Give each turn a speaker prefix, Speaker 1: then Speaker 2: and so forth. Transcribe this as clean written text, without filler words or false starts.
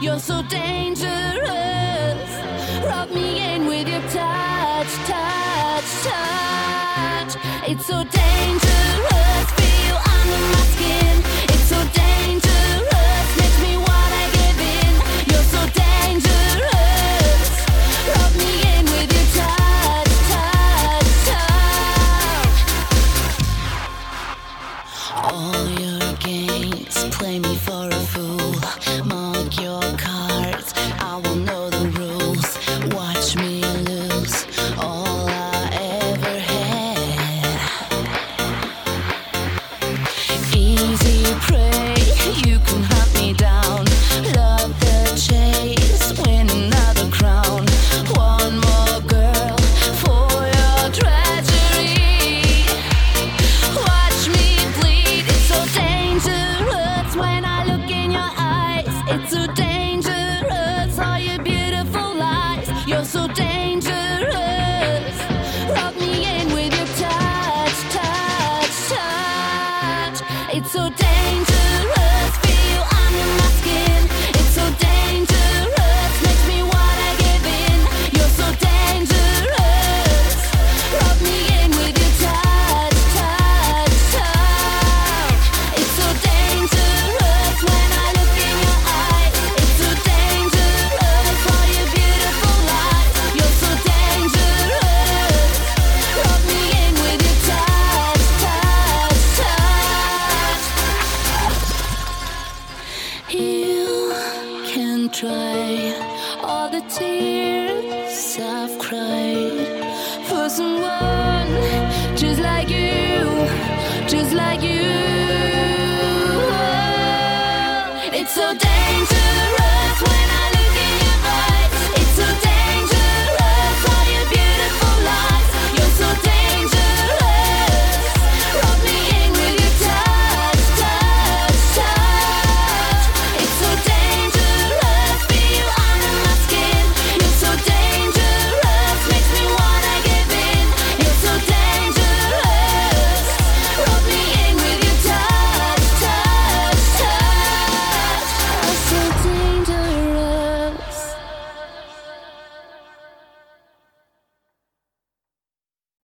Speaker 1: You're so dangerous. Rub me in with your touch, touch, touch. It's so dangerous. Feel under my skin. It's so dangerous. Makes me wanna give in. You're so dangerous. Rub me in with your touch, touch, touch. All your games play me for a fool. Mark your cards, I will know the rules. Watch me lose all I ever had. Easy prey, you can hunt me down. Love the chase, win another crown. One more girl for your treachery. Watch me bleed, it's so dangerous when I look in your eyes. It's so dangerous, all your beautiful lies. You're so dangerous. Rub me in with your touch, touch, touch. It's so dangerous, feel under my skin. It's so dangerous, makes me wanna give in. You're so dangerous. Rub me in with your touch, touch, touch. It's so dangerous when I look in your eyes. It's so dangerous, all your beautiful lies. You're so dangerous. Rub me in with your touch, touch, touch. You can try all the tears I've cried for someone just like you, just like you. It's so dangerous when